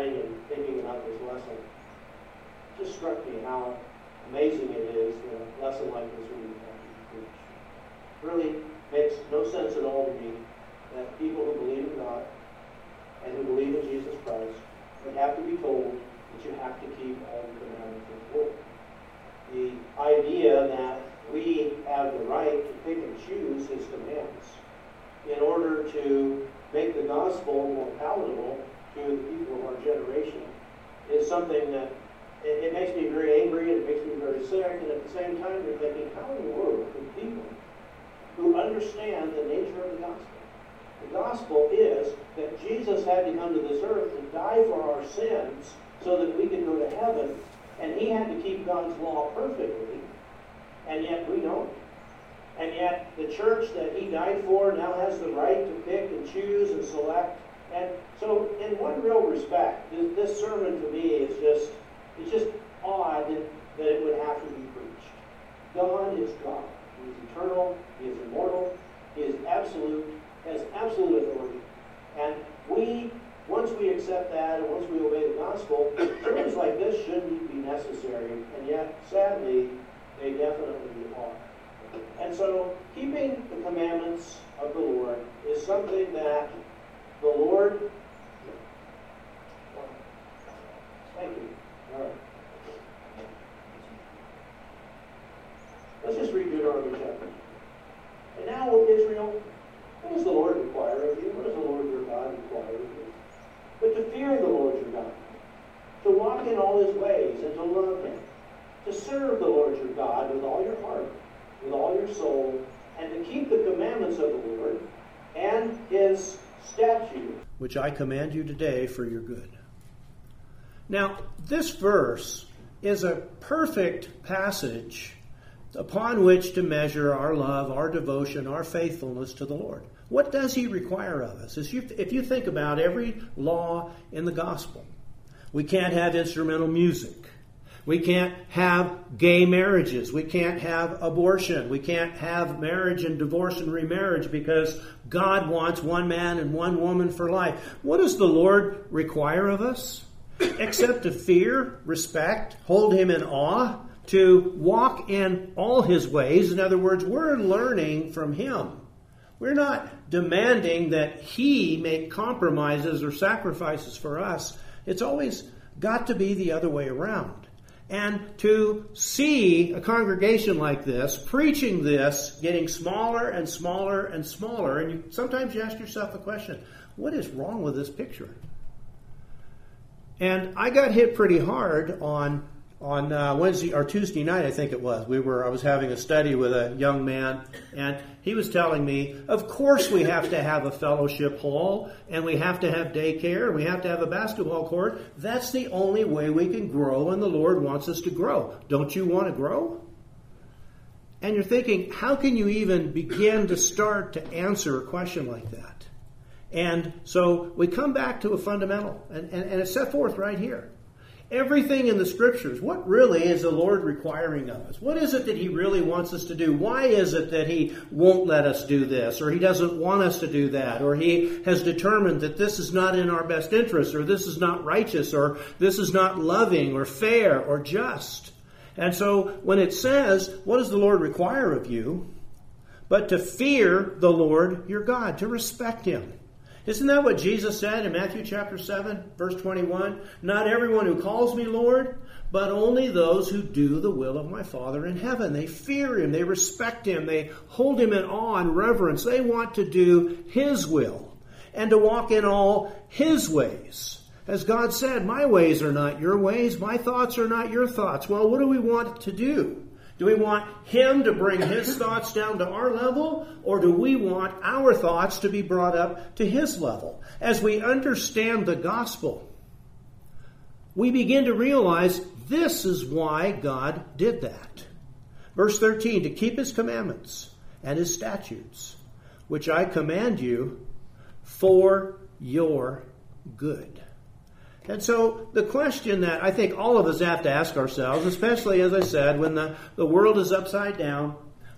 studying and thinking about this lesson, it just struck me how amazing it is that a lesson like this would be preached. It really makes no sense at all to me that people who believe in God and who believe in Jesus Christ would have to be told that you have to keep all the commandments of the Lord. The idea that we have the right to pick and choose His commands in order to make the gospel more palatable to the people of our generation is something that it makes me very angry and it makes me very sick, and at the same time you're thinking, how in the world could people who understand the nature of the gospel? The gospel is that Jesus had to come to this earth to die for our sins so that we could go to heaven, and He had to keep God's law perfectly, and yet we don't. And yet the church that He died for now has the right to pick and choose and select. And so in one real respect, this sermon to me is just odd that it would have to be preached. God is God. He is eternal. He is immortal. He is absolute, has absolute authority. And once we accept that and once we obey the gospel, sermons like this shouldn't be necessary. And yet, sadly, they definitely are. And so, keeping the commandments of the Lord is something that the Lord... Thank you. All right. Let's just read Deuteronomy chapter. And now, O Israel, what does the Lord require of you? What does the Lord your God require of you? But to fear the Lord your God, to walk in all His ways, and to love Him, to serve the Lord your God with all your heart, with all your soul, and to keep the commandments of the Lord and His statutes, which I command you today for your good. Now, this verse is a perfect passage upon which to measure our love, our devotion, our faithfulness to the Lord. What does He require of us? If you think about every law in the gospel, we can't have instrumental music. We can't have gay marriages. We can't have abortion. We can't have marriage and divorce and remarriage because God wants one man and one woman for life. What does the Lord require of us? Except to fear, respect, hold Him in awe, to walk in all His ways. In other words, we're learning from Him. We're not demanding that He make compromises or sacrifices for us. It's always got to be the other way around. And to see a congregation like this, preaching this, getting smaller and smaller and smaller, and sometimes you ask yourself the question, what is wrong with this picture? And I got hit pretty hard on Wednesday or Tuesday night, I think it was. I was having a study with a young man, and he was telling me, of course we have to have a fellowship hall, and we have to have daycare, and we have to have a basketball court. That's the only way we can grow, and the Lord wants us to grow. Don't you want to grow? And you're thinking, how can you even begin to start to answer a question like that? And so we come back to a fundamental, and it's set forth right here. Everything in the Scriptures, what really is the Lord requiring of us? What is it that He really wants us to do? Why is it that He won't let us do this, or He doesn't want us to do that, or He has determined that this is not in our best interest, or this is not righteous, or this is not loving, or fair, or just? And so when it says, what does the Lord require of you? But to fear the Lord your God, to respect Him. Isn't that what Jesus said in Matthew chapter 7, verse 21? Not everyone who calls me Lord, but only those who do the will of my Father in heaven. They fear Him, they respect Him, they hold Him in awe and reverence. They want to do His will and to walk in all His ways. As God said, my ways are not your ways, my thoughts are not your thoughts. Well, what do we want to do? Do we want Him to bring His thoughts down to our level, or do we want our thoughts to be brought up to His level? As we understand the gospel, we begin to realize this is why God did that. Verse 13, to keep His commandments and His statutes, which I command you for your good. And so the question that I think all of us have to ask ourselves, especially, as I said, when the world is upside down,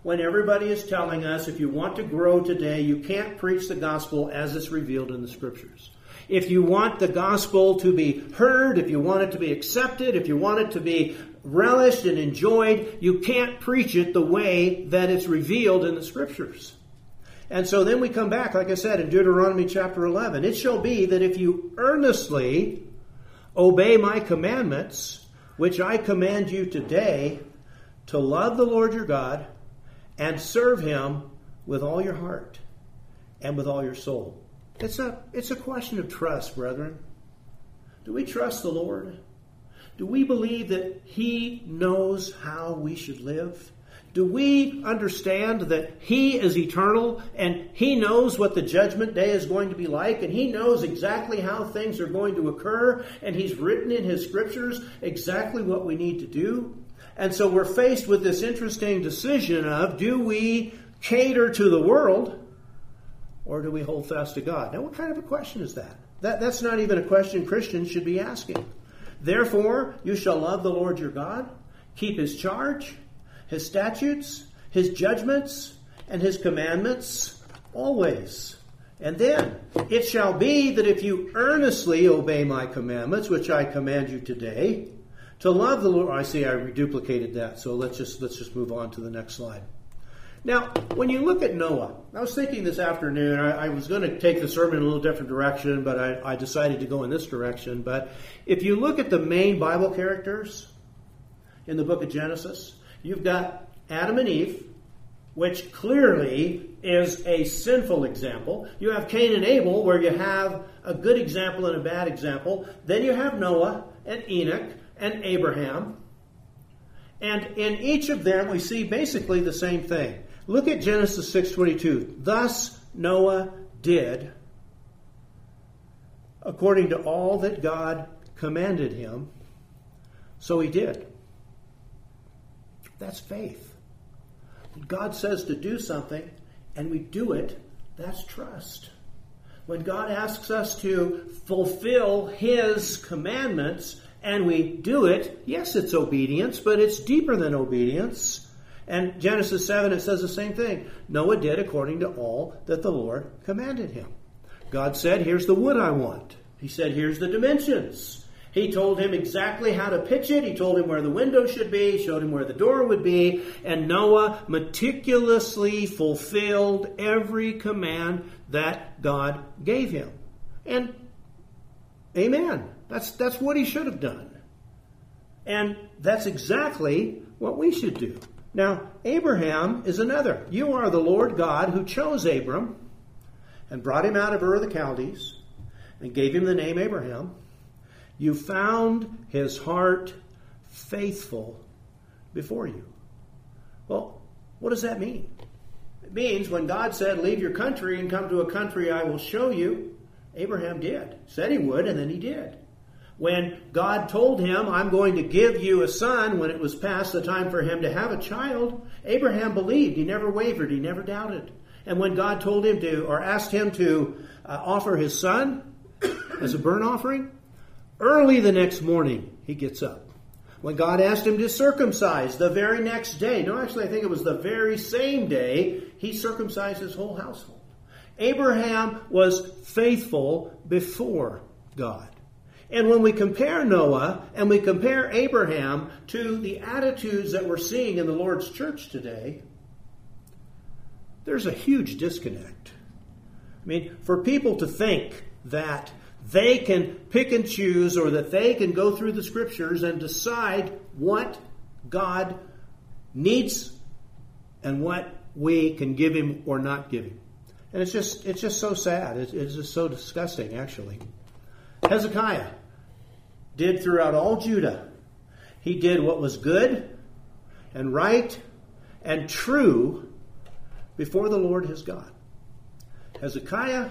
when everybody is telling us if you want to grow today, you can't preach the gospel as it's revealed in the Scriptures. If you want the gospel to be heard, if you want it to be accepted, if you want it to be relished and enjoyed, you can't preach it the way that it's revealed in the Scriptures. And so then we come back, like I said, in Deuteronomy chapter 11. It shall be that if you earnestly obey my commandments, which I command you today, to love the Lord your God and serve him with all your heart and with all your soul. It's a question of trust, brethren. Do we trust the Lord? Do we believe that he knows how we should live? Do we understand that he is eternal and he knows what the judgment day is going to be like, and he knows exactly how things are going to occur, and he's written in his Scriptures exactly what we need to do? And so we're faced with this interesting decision of, do we cater to the world or do we hold fast to God? Now, what kind of a question is that? That's not even a question Christians should be asking. Therefore, you shall love the Lord your God, keep his charge, his statutes, his judgments, and his commandments always. And then, it shall be that if you earnestly obey my commandments, which I command you today, to love the Lord. I see I reduplicated that, so let's just move on to the next slide. Now, when you look at Noah, I was thinking this afternoon, I was going to take the sermon in a little different direction, but I decided to go in this direction. But if you look at the main Bible characters in the book of Genesis, you've got Adam and Eve, which clearly is a sinful example. You have Cain and Abel, where you have a good example and a bad example. Then you have Noah and Enoch and Abraham. And in each of them, we see basically the same thing. Look at Genesis 6:22. Thus Noah did according to all that God commanded him, so he did. That's faith. When God says to do something and we do it, that's trust. When God asks us to fulfill his commandments and we do it, yes, it's obedience, but it's deeper than obedience. And Genesis 7, it says the same thing. Noah did according to all that the Lord commanded him. God said, here's the wood I want. He said, here's the dimensions. He told him exactly how to pitch it. He told him where the window should be, showed him where the door would be. And Noah meticulously fulfilled every command that God gave him. And amen. That's what he should have done. And that's exactly what we should do. Now, Abraham is another. You are the Lord God who chose Abram and brought him out of Ur of the Chaldees and gave him the name Abraham. You found his heart faithful before you. Well, what does that mean? It means when God said, leave your country and come to a country I will show you, Abraham did. Said he would, and then he did. When God told him, I'm going to give you a son, when it was past the time for him to have a child, Abraham believed. He never wavered. He never doubted. And when God told him to, or asked him to offer his son as a burnt offering, early the next morning, he gets up. When God asked him to circumcise the very next day, no, actually I think it was the very same day, he circumcised his whole household. Abraham was faithful before God. And when we compare Noah and we compare Abraham to the attitudes that we're seeing in the Lord's church today, there's a huge disconnect. I mean, for people to think that they can pick and choose, or that they can go through the Scriptures and decide what God needs and what we can give him or not give him. And it's just so sad. It's just so disgusting, actually. Hezekiah did throughout all Judah. He did what was good and right and true before the Lord his God. Hezekiah,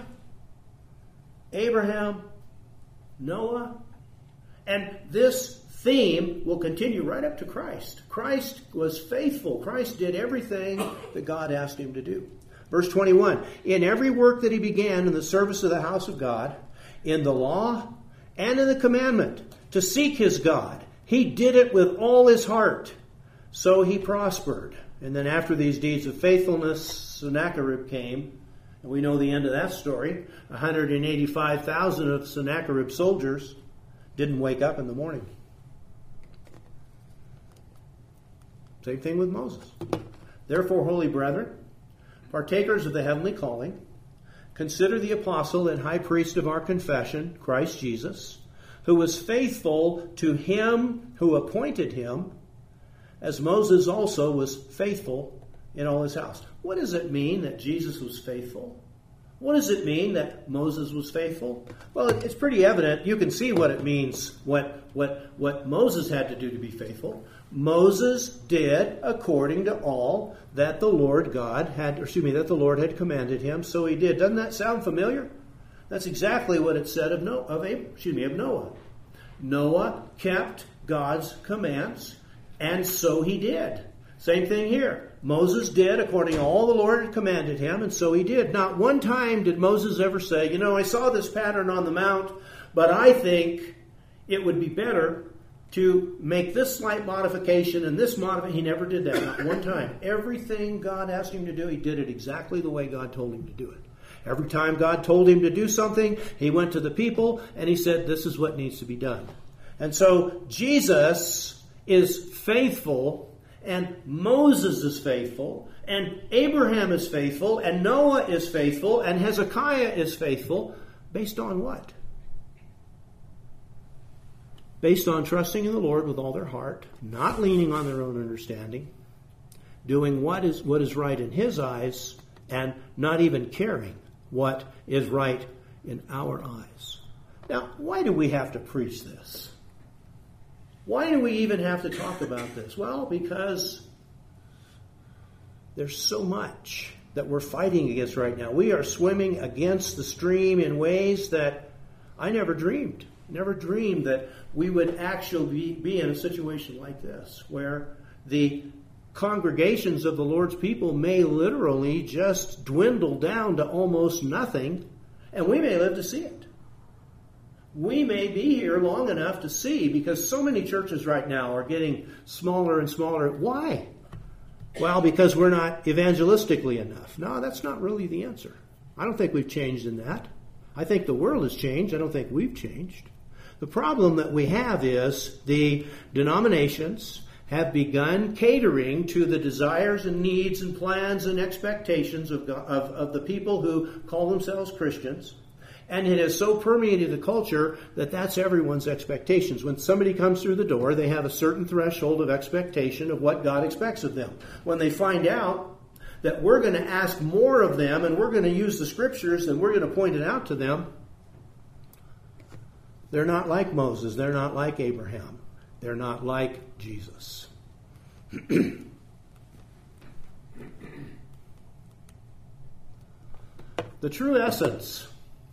Abraham, Noah, and this theme will continue right up to Christ. Christ was faithful. Christ did everything that God asked him to do. Verse 21, in every work that he began in the service of the house of God, in the law and in the commandment, to seek his God, he did it with all his heart. So he prospered. And then after these deeds of faithfulness, Sennacherib came. And we know the end of that story. 185,000 of Sennacherib's soldiers didn't wake up in the morning. Same thing with Moses. Therefore, holy brethren, partakers of the heavenly calling, consider the apostle and high priest of our confession, Christ Jesus, who was faithful to him who appointed him, as Moses also was faithful in all his house. What does it mean that Jesus was faithful? What does it mean that Moses was faithful? Well, it's pretty evident. You can see what it means, what Moses had to do to be faithful. Moses did according to all that the Lord that the Lord had commanded him, so he did. Doesn't that sound familiar? That's exactly what it said of Noah. Noah kept God's commands, and so he did. Same thing here. Moses did according to all the Lord had commanded him, and so he did. Not one time did Moses ever say, I saw this pattern on the mount, but I think it would be better to make this slight modification and this modification. He never did that, not one time. Everything God asked him to do, he did it exactly the way God told him to do it. Every time God told him to do something, he went to the people and he said, this is what needs to be done. And so Jesus is faithful, and Moses is faithful, and Abraham is faithful, and Noah is faithful, and Hezekiah is faithful. Based on what? Based on trusting in the Lord with all their heart, not leaning on their own understanding, doing what is right in His eyes, and not even caring what is right in our eyes. Now, why do we have to preach this? Why do we even have to talk about this? Well, because there's so much that we're fighting against right now. We are swimming against the stream in ways that I never dreamed. Never dreamed that we would actually be in a situation like this, where the congregations of the Lord's people may literally just dwindle down to almost nothing, and we may live to see it. We may be here long enough to see, because so many churches right now are getting smaller and smaller. Why? Well, because we're not evangelistically enough. No, that's not really the answer. I don't think we've changed in that. I think the world has changed. I don't think we've changed. The problem that we have is the denominations have begun catering to the desires and needs and plans and expectations of the people who call themselves Christians. And it has so permeated the culture that that's everyone's expectations. When somebody comes through the door, they have a certain threshold of expectation of what God expects of them. When they find out that we're going to ask more of them and we're going to use the Scriptures and we're going to point it out to them, they're not like Moses. They're not like Abraham. They're not like Jesus. The true essence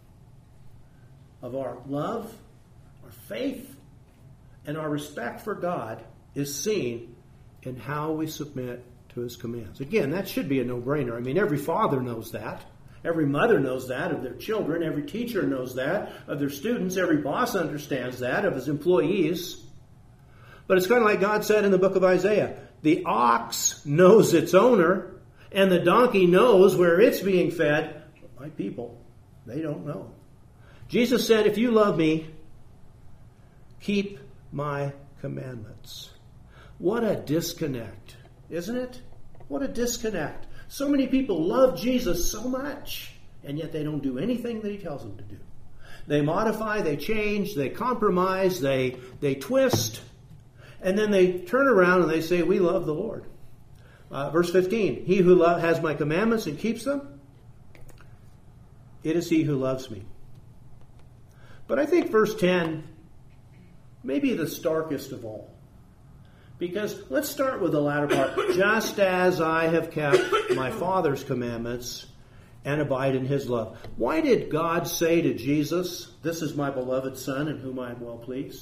of our love, our faith, and our respect for God is seen in how we submit to His commands. Again, that should be a no-brainer. I mean, every father knows that. Every mother knows that of their children. Every teacher knows that of their students. Every boss understands that of his employees. But it's kind of like God said in the book of Isaiah, the ox knows its owner, and the donkey knows where it's being fed. But my people, they don't know. Jesus said, if you love me, keep my commandments. What a disconnect, isn't it? What a disconnect. So many people love Jesus so much, and yet they don't do anything that He tells them to do. They modify, they change, they compromise, they twist, and then they turn around and they say, we love the Lord. Verse 15, he who has my commandments and keeps them, it is he who loves me. But I think verse 10 may be the starkest of all. Because let's start with the latter part. Just as I have kept my Father's commandments and abide in His love. Why did God say to Jesus, this is my beloved Son in whom I am well pleased?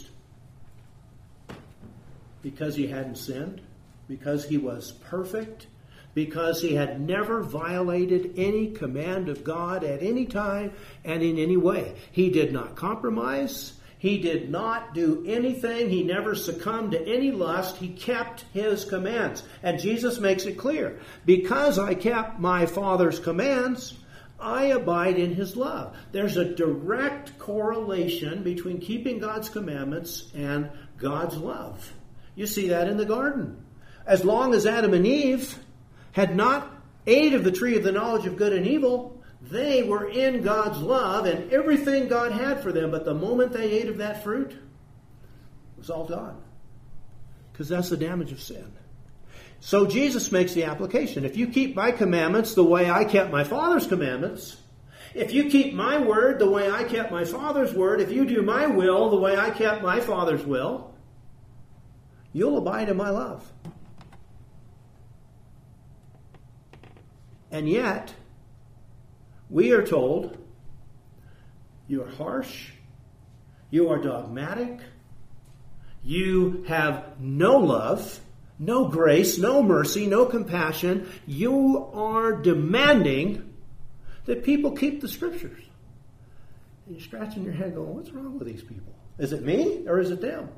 Because He hadn't sinned? Because He was perfect? Because He had never violated any command of God at any time and in any way. He did not compromise. He did not do anything. He never succumbed to any lust. He kept his commands. And Jesus makes it clear, because I kept my Father's commands, I abide in his love. There's a direct correlation between keeping God's commandments and God's love. You see that in the garden. As long as Adam and Eve had not ate of the tree of the knowledge of good and evil, they were in God's love and everything God had for them. But the moment they ate of that fruit, it was all gone. Because that's the damage of sin. So Jesus makes the application. If you keep my commandments the way I kept my Father's commandments, if you keep my word the way I kept my Father's word, if you do my will the way I kept my Father's will, you'll abide in my love. And yet, we are told, you are harsh, you are dogmatic, you have no love, no grace, no mercy, no compassion. You are demanding that people keep the Scriptures. And you're scratching your head going, what's wrong with these people? Is it me or is it them?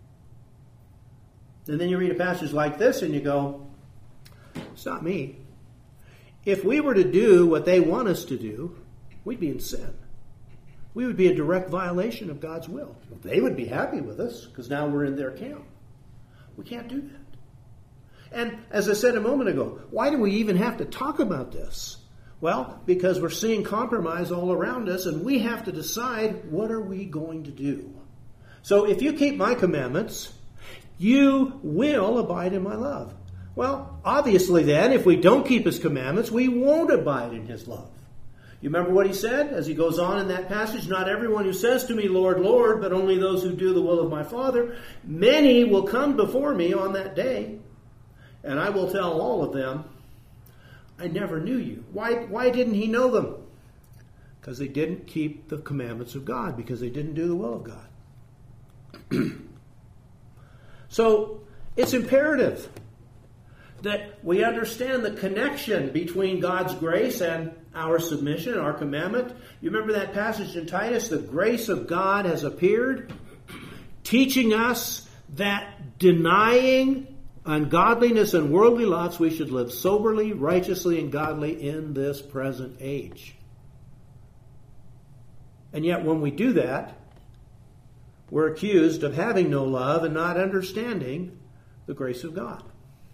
And then you read a passage like this and you go, it's not me. If we were to do what they want us to do, we'd be in sin. We would be a direct violation of God's will. They would be happy with us because now we're in their camp. We can't do that. And as I said a moment ago, why do we even have to talk about this? Well, because we're seeing compromise all around us and we have to decide, what are we going to do? So if you keep my commandments, you will abide in my love. Well, obviously then, if we don't keep his commandments, we won't abide in his love. You remember what he said as he goes on in that passage? Not everyone who says to me, Lord, Lord, but only those who do the will of my Father. Many will come before me on that day, and I will tell all of them, I never knew you. Why didn't he know them? Because they didn't keep the commandments of God, because they didn't do the will of God. So, it's imperative that we understand the connection between God's grace and our submission, our commandment. You remember that passage in Titus? The grace of God has appeared, teaching us that denying ungodliness and worldly lusts, we should live soberly, righteously, and godly in this present age. And yet when we do that, we're accused of having no love and not understanding the grace of God.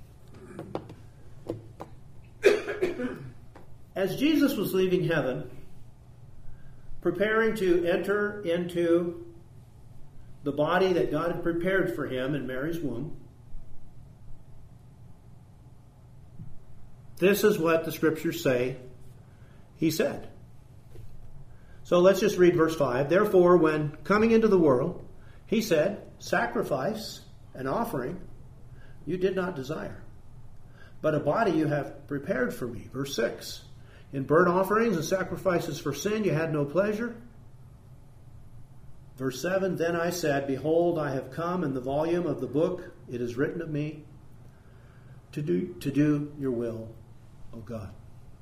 As Jesus was leaving heaven, preparing to enter into the body that God had prepared for him in Mary's womb, this is what the Scriptures say he said. So let's just read verse 5. Therefore, when coming into the world, he said, sacrifice and offering you did not desire, but a body you have prepared for me. Verse 6. In burnt offerings and sacrifices for sin you had no pleasure. Verse 7. Then I said, behold, I have come. In the volume of the book it is written of me to do your will, O God.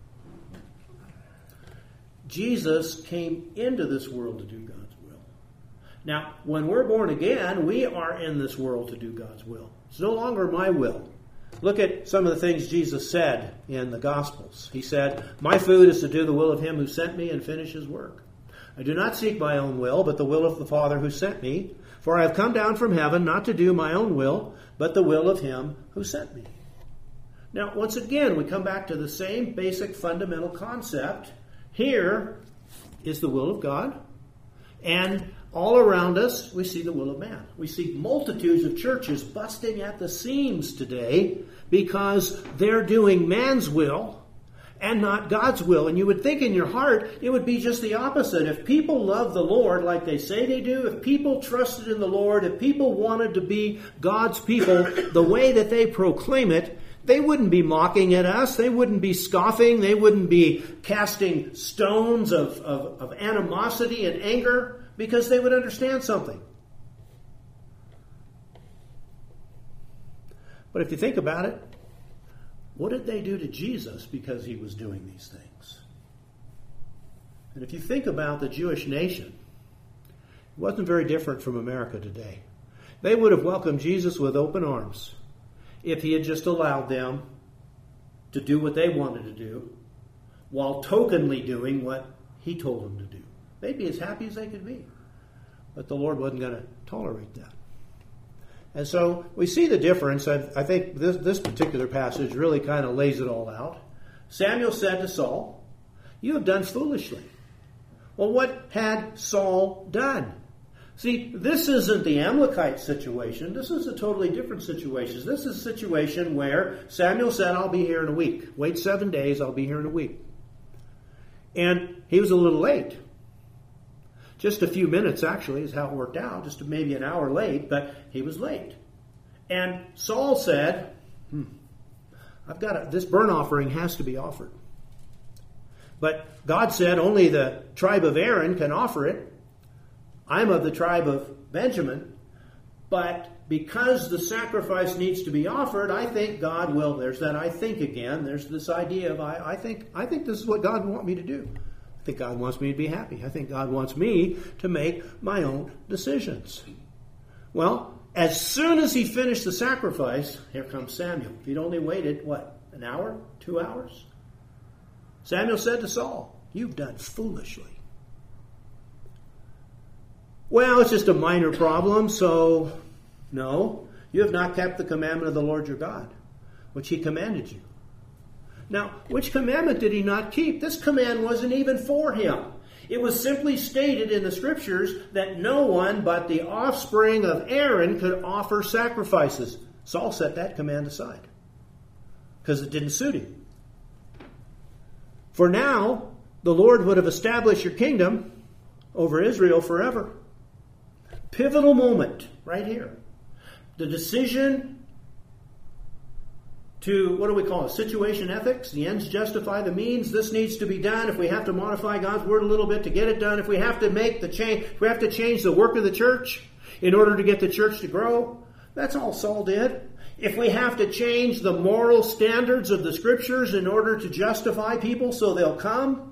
Jesus came into this world to do God's will. Now, when we're born again, we are in this world to do God's will. It's no longer my will. Look at some of the things Jesus said in the Gospels. He said, my food is to do the will of him who sent me and finish his work. I do not seek my own will, but the will of the Father who sent me. For I have come down from heaven not to do my own will, but the will of him who sent me. Now, once again, we come back to the same basic fundamental concept. Here is the will of God, and all around us we see the will of man. We see multitudes of churches busting at the seams today because they're doing man's will and not God's will. And you would think in your heart it would be just the opposite. If people love the Lord like they say they do, if people trusted in the Lord, if people wanted to be God's people the way that they proclaim it, they wouldn't be mocking at us. They wouldn't be scoffing. They wouldn't be casting stones of animosity and anger, because they would understand something. But if you think about it, what did they do to Jesus because he was doing these things? And if you think about the Jewish nation, wasn't very different from America today. They would have welcomed Jesus with open arms if he had just allowed them to do what they wanted to do while tokenly doing what he told them to do. They'd be as happy as they could be. But the Lord wasn't going to tolerate that. And so we see the difference. I think this particular passage really kind of lays it all out. Samuel said to Saul, "You have done foolishly." Well, what had Saul done? See, this isn't the Amalekite situation. This is a totally different situation. This is a situation where Samuel said, "I'll be here in a week. Wait 7 days, I'll be here in a week." And he was a little late. Just a few minutes, actually, is how it worked out. Just maybe an hour late, but he was late. And Saul said, this burnt offering has to be offered. But God said only the tribe of Aaron can offer it. I'm of the tribe of Benjamin. But because the sacrifice needs to be offered, I think God will. There's that I think again. There's this idea of I think this is what God would want me to do. I think God wants me to be happy. I think God wants me to make my own decisions. Well, as soon as he finished the sacrifice, here comes Samuel. If he'd only waited, an hour? 2 hours? Samuel said to Saul, "You've done foolishly." Well, it's just a minor problem, so no. You have not kept the commandment of the Lord your God, which he commanded you. Now, which commandment did he not keep? This command wasn't even for him. It was simply stated in the scriptures that no one but the offspring of Aaron could offer sacrifices. Saul set that command aside because it didn't suit him. For now, the Lord would have established your kingdom over Israel forever. Pivotal moment right here. The decision to, what do we call it, situation ethics? The ends justify the means. This needs to be done. If we have to modify God's word a little bit to get it done, if we have to make the change, if we have to change the work of the church in order to get the church to grow, that's all Saul did. If we have to change the moral standards of the scriptures in order to justify people so they'll come,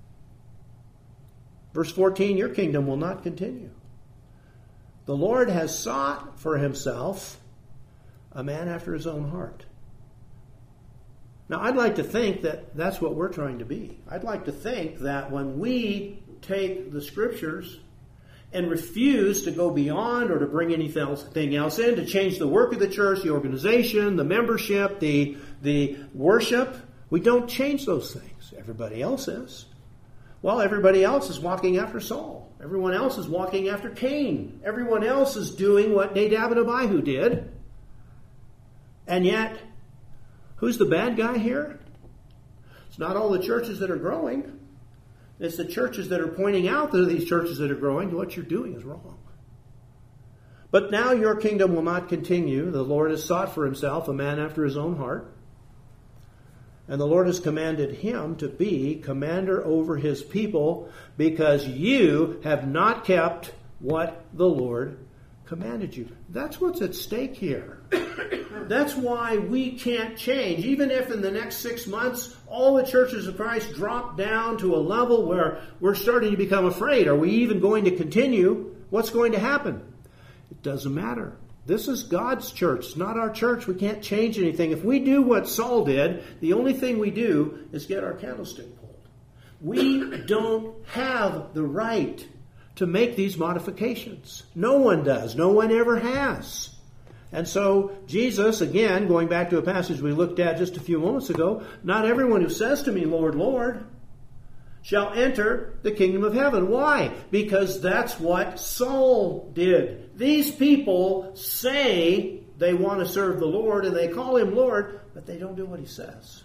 verse 14, your kingdom will not continue. The Lord has sought for himself a man after his own heart. Now, I'd like to think that that's what we're trying to be. I'd like to think that when we take the scriptures and refuse to go beyond or to bring anything else in, to change the work of the church, the organization, the membership, the worship, we don't change those things. Everybody else is. Well, everybody else is walking after Saul. Everyone else is walking after Cain. Everyone else is doing what Nadab and Abihu did. And yet, who's the bad guy here? It's not all the churches that are growing. It's the churches that are pointing out to these churches that are growing, what you're doing is wrong. But now your kingdom will not continue. The Lord has sought for himself a man after his own heart. And the Lord has commanded him to be commander over his people because you have not kept what the Lord commanded you. That's what's at stake here. That's why we can't change. Even if in the next 6 months all the churches of Christ drop down to a level where we're starting to become afraid. Are we even going to continue? What's going to happen? It doesn't matter. This is God's church. It's not our church. We can't change anything. If we do what Saul did, the only thing we do is get our candlestick pulled. We don't have the right to make these modifications. No one does. No one ever has. And so Jesus, again, going back to a passage we looked at just a few moments ago, not everyone who says to me, Lord, Lord, shall enter the kingdom of heaven. Why? Because that's what Saul did. These people say they want to serve the Lord and they call him Lord, but they don't do what he says.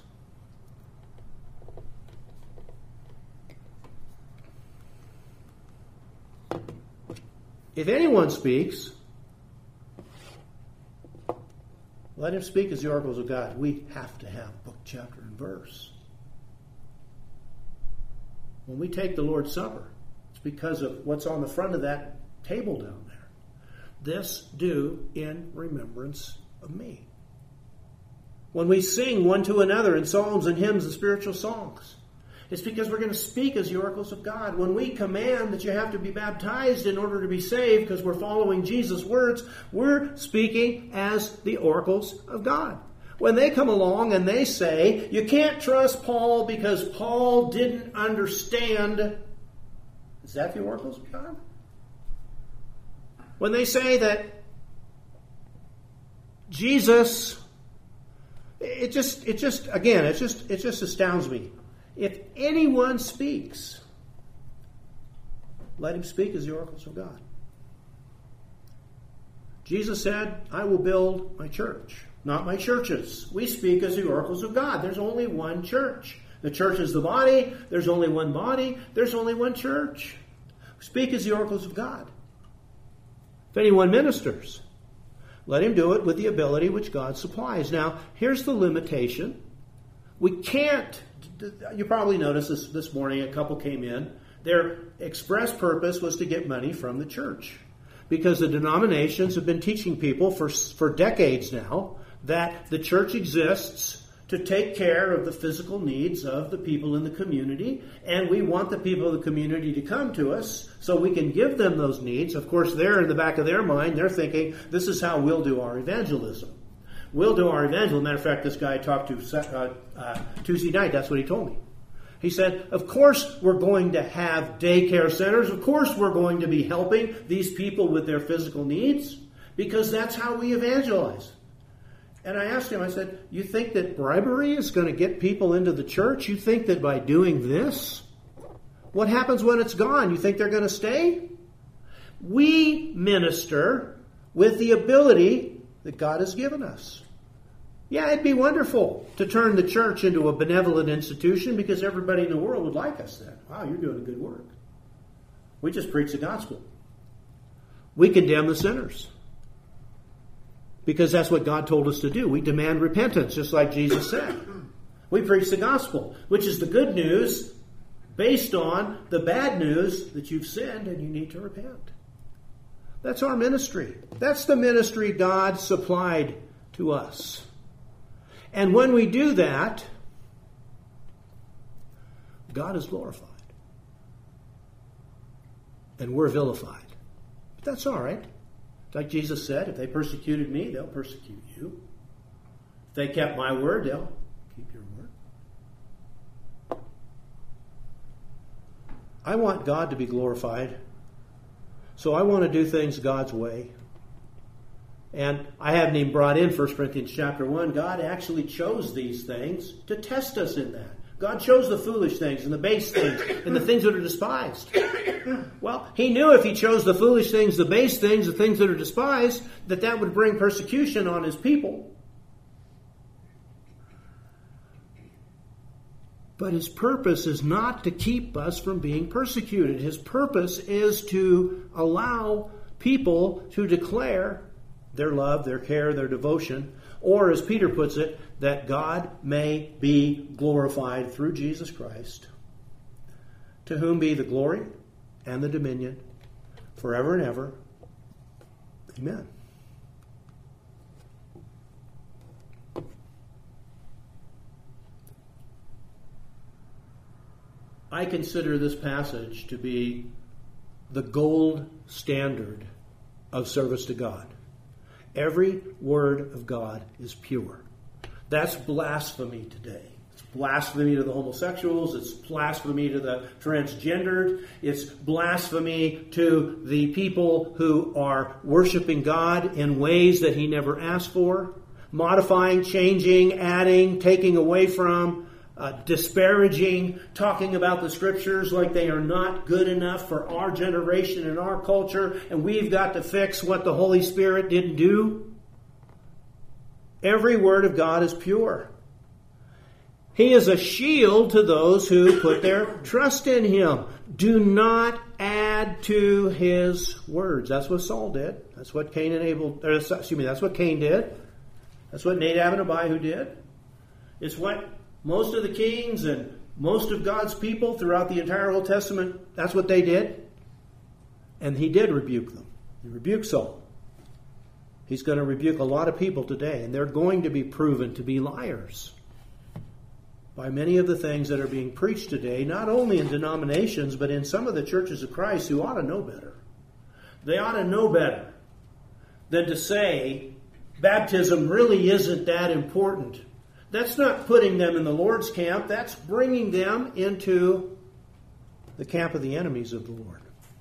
If anyone speaks, let him speak as the oracles of God. We have to have book, chapter, and verse. When we take the Lord's Supper, it's because of what's on the front of that table down there. This do in remembrance of me. When we sing one to another in psalms and hymns and spiritual songs, It's because we're going to speak as the oracles of God. When we command that you have to be baptized in order to be saved because we're following Jesus' words, we're speaking as the oracles of God. When they come along and they say, you can't trust Paul because Paul didn't understand, is that the oracles of God? When they say that Jesus, it just astounds me. If anyone speaks, let him speak as the oracles of God. Jesus said, I will build my church, not my churches. We speak as the oracles of God. There's only one church. The church is the body. There's only one body. There's only one church. Speak as the oracles of God. If anyone ministers, let him do it with the ability which God supplies. Now, here's the limitation. We can't, you probably noticed this morning, a couple came in. Their express purpose was to get money from the church. Because the denominations have been teaching people for decades now that the church exists to take care of the physical needs of the people in the community, and we want the people of the community to come to us so we can give them those needs. Of course, they're in the back of their mind, they're thinking, this is how we'll do our evangelism. We'll do our evangelism. Matter of fact, this guy I talked to Tuesday night, that's what he told me. He said, of course we're going to have daycare centers. Of course we're going to be helping these people with their physical needs, because that's how we evangelize. And I asked him, I said, you think that bribery is going to get people into the church? You think that by doing this, what happens when it's gone? You think they're going to stay? We minister with the ability that God has given us. Yeah, it'd be wonderful to turn the church into a benevolent institution because everybody in the world would like us then. Wow, you're doing good work. We just preach the gospel. We condemn the sinners because that's what God told us to do. We demand repentance, just like Jesus said. We preach the gospel, which is the good news based on the bad news that you've sinned and you need to repent. That's our ministry. That's the ministry God supplied to us. And when we do that, God is glorified. And we're vilified. But that's all right. Like Jesus said, if they persecuted me, they'll persecute you. If they kept my word, they'll keep your word. I want God to be glorified. So I want to do things God's way. And I haven't even brought in 1 Corinthians chapter 1. God actually chose these things to test us in that. God chose the foolish things and the base things and the things that are despised. Well, He knew if He chose the foolish things, the base things, the things that are despised, that would bring persecution on His people. But His purpose is not to keep us from being persecuted. His purpose is to allow people to declare their love, their care, their devotion, or as Peter puts it, that God may be glorified through Jesus Christ, to whom be the glory and the dominion forever and ever. Amen. I consider this passage to be the gold standard of service to God. Every word of God is pure. That's blasphemy today. It's blasphemy to the homosexuals. It's blasphemy to the transgendered. It's blasphemy to the people who are worshiping God in ways that He never asked for. Modifying, changing, adding, taking away from, disparaging, talking about the Scriptures like they are not good enough for our generation and our culture, and we've got to fix what the Holy Spirit didn't do. Every word of God is pure. He is a shield to those who put their trust in Him. Do not add to His words. That's what Saul did. That's what Cain that's what Cain did. That's what Nadab and Abihu did. It's what most of the kings and most of God's people throughout the entire Old Testament, that's what they did. And He did rebuke them. He rebuked Saul. He's going to rebuke a lot of people today, and they're going to be proven to be liars. by many of the things that are being preached today, not only in denominations, but in some of the churches of Christ who ought to know better. They ought to know better than to say baptism really isn't that important. That's not putting them in the Lord's camp. That's bringing them into the camp of the enemies of the Lord.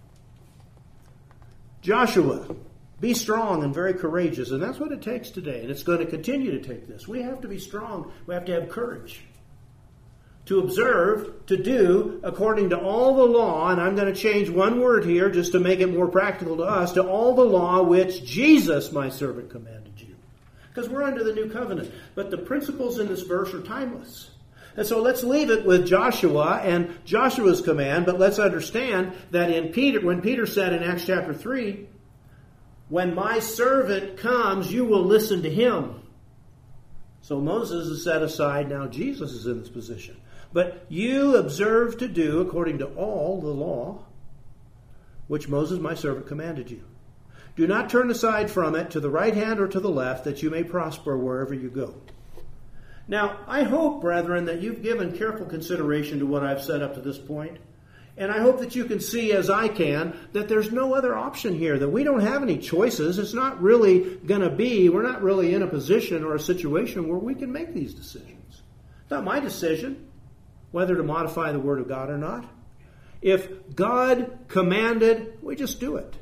Joshua, be strong and very courageous. And that's what it takes today. And it's going to continue to take this. We have to be strong. We have to have courage to observe, to do according to all the law. And I'm going to change one word here just to make it more practical to us. To all the law which Jesus, my servant, commanded you. Because we're under the new covenant. But the principles in this verse are timeless. And so let's leave it with Joshua and Joshua's command, but let's understand that when Peter said in Acts chapter 3, when my servant comes, you will listen to him. So Moses is set aside, now Jesus is in this position. But you observe to do according to all the law which Moses my servant commanded you. Do not turn aside from it to the right hand or to the left, that you may prosper wherever you go. Now, I hope, brethren, that you've given careful consideration to what I've said up to this point. And I hope that you can see, as I can, that there's no other option here, that we don't have any choices. It's not really going to be, we're not really in a position or a situation where we can make these decisions. It's not my decision whether to modify the Word of God or not. If God commanded, we just do it.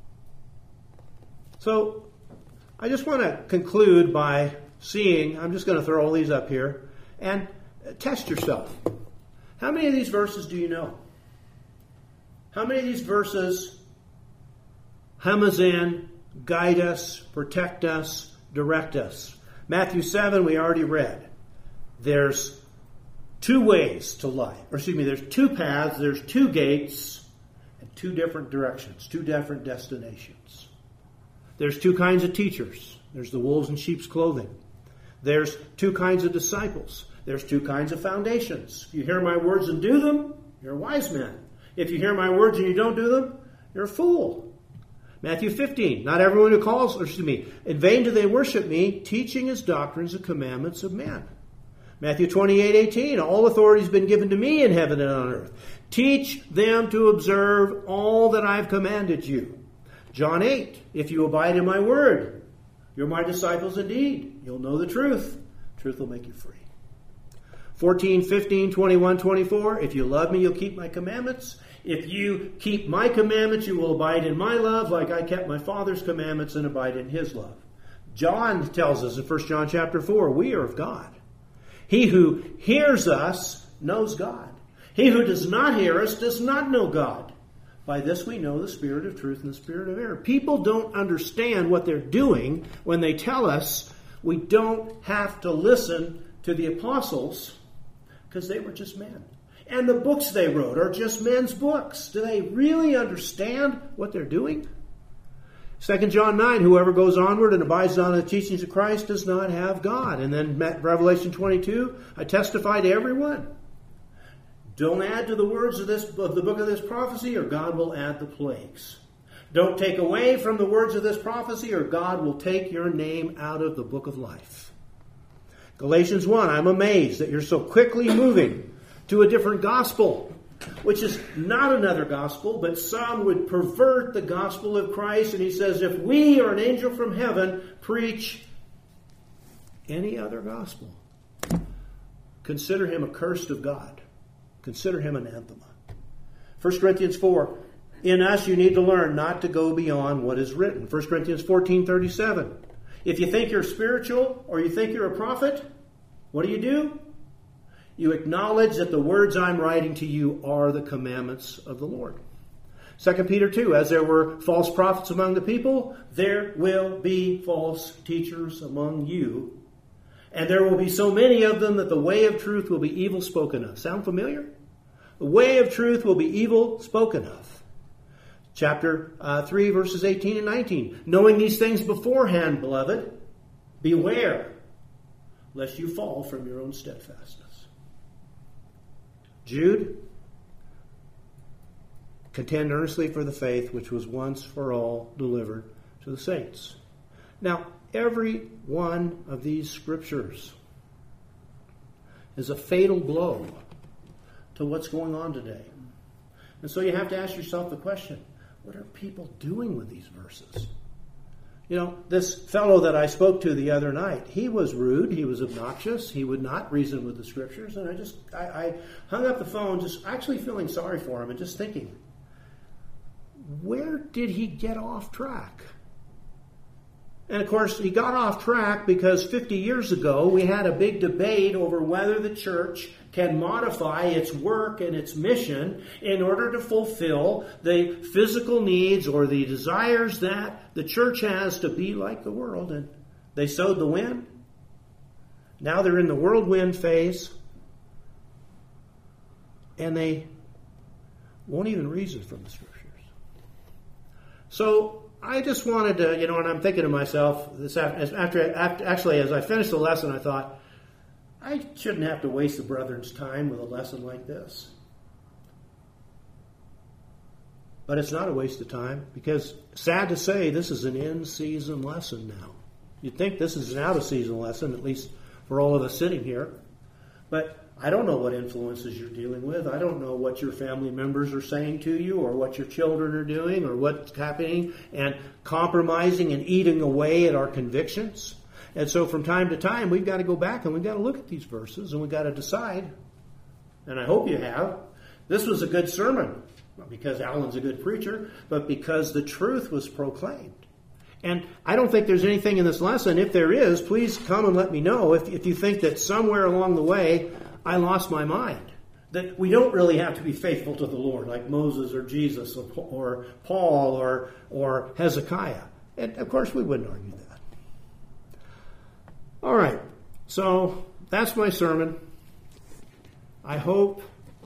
So, I just want to conclude by seeing, I'm just going to throw all these up here, and test yourself. How many of these verses do you know? How many of these verses hem us in, guide us, protect us, direct us? Matthew 7 we already read. There's two ways to life. There's two paths, there's two gates, and two different directions, two different destinations. There's two kinds of teachers. There's the wolves in sheep's clothing. There's two kinds of disciples. There's two kinds of foundations. If you hear my words and do them, you're a wise man. If you hear my words and you don't do them, you're a fool. Matthew 15, not everyone who calls, in vain do they worship me, teaching as doctrines the commandments of men. Matthew 28:18, all authority has been given to me in heaven and on earth. Teach them to observe all that I've commanded you. John 8, if you abide in my word, you're my disciples indeed. You'll know the truth. Truth will make you free. 14, 15, 21, 24, if you love me, you'll keep my commandments. If you keep my commandments, you will abide in my love, like I kept my Father's commandments and abide in his love. John tells us in 1 John chapter 4, we are of God. He who hears us knows God. He who does not hear us does not know God. By this we know the spirit of truth and the spirit of error. People don't understand what they're doing when they tell us we don't have to listen to the apostles because they were just men. And the books they wrote are just men's books. Do they really understand what they're doing? 2 John 9, whoever goes onward and abides not in the teachings of Christ does not have God. And then Revelation 22, I testify to everyone. Don't add to the words of the book of this prophecy, or God will add the plagues. Don't take away from the words of this prophecy, or God will take your name out of the book of life. Galatians 1, I'm amazed that you're so quickly moving to a different gospel, which is not another gospel, but some would pervert the gospel of Christ. And he says, if we or an angel from heaven preach any other gospel, consider him accursed of God. Consider him anathema. 1 Corinthians 4, in us you need to learn not to go beyond what is written. 1 Corinthians 14:37. If you think you're spiritual or you think you're a prophet, what do? You acknowledge that the words I'm writing to you are the commandments of the Lord. 2 Peter 2, as there were false prophets among the people, there will be false teachers among you. And there will be so many of them that the way of truth will be evil spoken of. Sound familiar? The way of truth will be evil spoken of. Chapter 3, verses 18 and 19. Knowing these things beforehand, beloved, beware lest you fall from your own steadfastness. Jude, contend earnestly for the faith which was once for all delivered to the saints. Now, every one of these scriptures is a fatal blow to what's going on today. And so you have to ask yourself the question, what are people doing with these verses? You know, this fellow that I spoke to the other night, he was rude, he was obnoxious, he would not reason with the Scriptures, and I hung up the phone just actually feeling sorry for him and just thinking, where did he get off track? And of course, he got off track because 50 years ago we had a big debate over whether the church can modify its work and its mission in order to fulfill the physical needs or the desires that the church has to be like the world. And they sowed the wind. Now they're in the whirlwind phase. And they won't even reason from the Scriptures. So I just wanted to, and I'm thinking to myself, actually, as I finished the lesson, I thought, I shouldn't have to waste the brethren's time with a lesson like this. But it's not a waste of time, because, sad to say, this is an in-season lesson now. You'd think this is an out-of-season lesson, at least for all of us sitting here. But I don't know what influences you're dealing with. I don't know what your family members are saying to you, or what your children are doing, or what's happening, and compromising and eating away at our convictions. And so from time to time, we've got to go back and we've got to look at these verses and we've got to decide. And I hope you have. This was a good sermon, not because Alan's a good preacher, but because the truth was proclaimed. And I don't think there's anything in this lesson. If there is, please come and let me know if you think that somewhere along the way I lost my mind. That we don't really have to be faithful to the Lord like Moses or Jesus or Paul or Hezekiah. And of course we wouldn't argue that. All right, so that's my sermon. I hope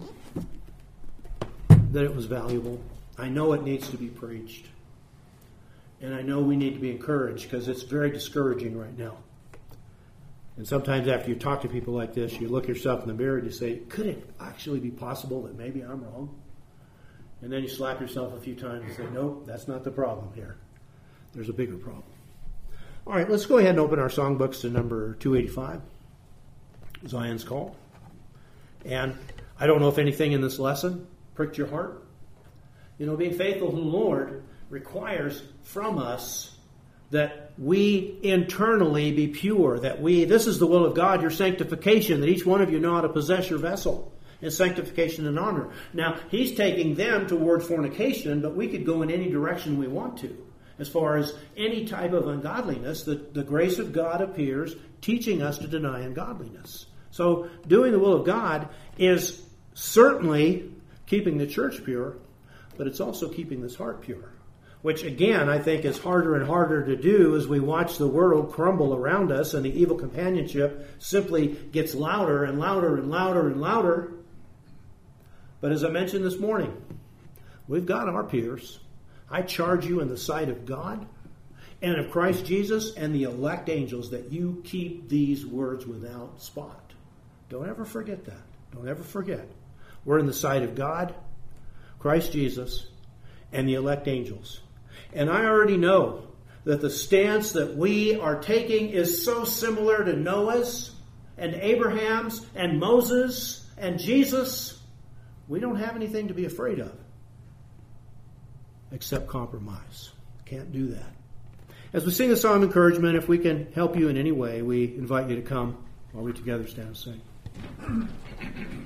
that it was valuable. I know it needs to be preached. And I know we need to be encouraged, because it's very discouraging right now. And sometimes after you talk to people like this, you look yourself in the mirror and you say, could it actually be possible that maybe I'm wrong? And then you slap yourself a few times and say, nope, that's not the problem here. There's a bigger problem. All right, let's go ahead and open our songbooks to number 285, Zion's Call. And I don't know if anything in this lesson pricked your heart. Being faithful to the Lord requires from us that we internally be pure, this is the will of God, your sanctification, that each one of you know how to possess your vessel in sanctification and honor. Now, he's taking them toward fornication, but we could go in any direction we want to. As far as any type of ungodliness, the grace of God appears, teaching us to deny ungodliness. So doing the will of God is certainly keeping the church pure, but it's also keeping this heart pure. Which, again, I think is harder and harder to do as we watch the world crumble around us and the evil companionship simply gets louder and louder and louder and louder. But as I mentioned this morning, we've got our peers. I charge you in the sight of God and of Christ Jesus and the elect angels that you keep these words without spot. Don't ever forget that. Don't ever forget. We're in the sight of God, Christ Jesus, and the elect angels. And I already know that the stance that we are taking is so similar to Noah's and Abraham's and Moses and Jesus. We don't have anything to be afraid of except compromise. Can't do that. As we sing a song of encouragement, if we can help you in any way, we invite you to come while we together stand and sing.